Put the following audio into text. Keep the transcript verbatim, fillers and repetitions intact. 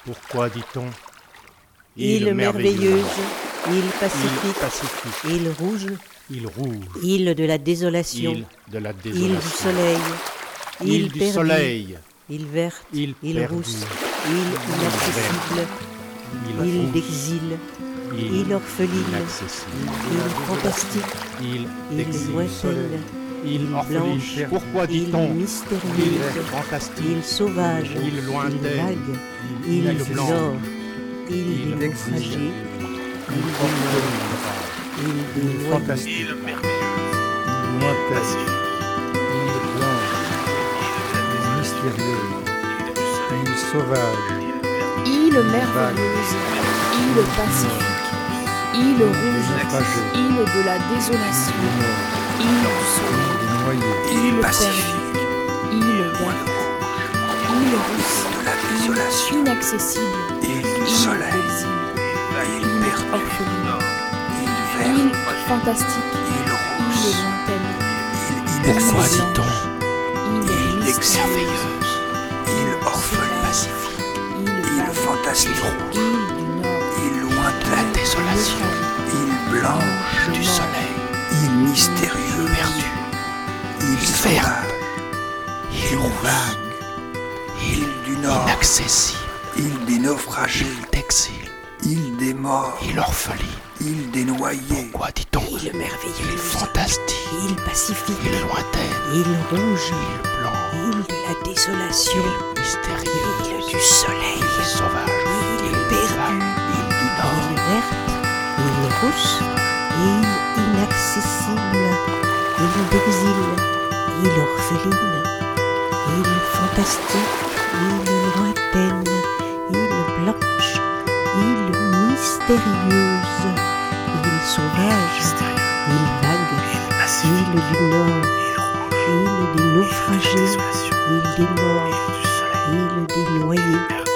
Pourquoi dit-on Île merveilleuse, île pacifique, île pacifique, île rouge, île rouge, île de la désolation, île de la île du désolation, soleil, île île du perdue, soleil, île verte, île île perdue, rousse, île inaccessible, île île rouge, d'exil, île île orpheline, inaccessible, île fantastique, île île d'exil, lointaine, île orpheline. blanche, Pourquoi île dit-on mystérieuse, île fantastique, île sauvage, île île lointaine, vague, île île du blanche, nord, île île des d'exil, naufragés, île île des morts, île des noyés, fantastique, Île merveilleuse, île lointaine, pacifique, île blanche, île mystérieuse, île sauvage, Île merveilleuse, île pacifique, île rouge, île de la désolation, île du soleil, île pacifique, île verte, île rousse, île inaccessible, île d'exil, île orpheline, île fantastique, île lointaine, Pourquoi île dit-on blanche, île mystérieuse, île orpheline, pacifique, île île vague, fantastique, île du nord, île lointaine, la désolation, île blanche du soleil, île mystérieuse, perdue, île sauvage, île vague, île du nord, inaccessible, île des naufragés, d'exil, île des morts, île orpheline. île des noyés, Quoi dit-on? île merveilleuse, Fantastique, île pacifique, île lointaine, île rouge, île blanche, île de la désolation, mystérieuse, île du soleil, sauvage, île perdue, île du nord, île verte, île rousse, île inaccessible, île d'exil, île orpheline, île fantastique, île lointaine, île blanche, île mystérieuse, île sauvage, île vague, île du nord, île des naufragés, île des morts, île des noyés,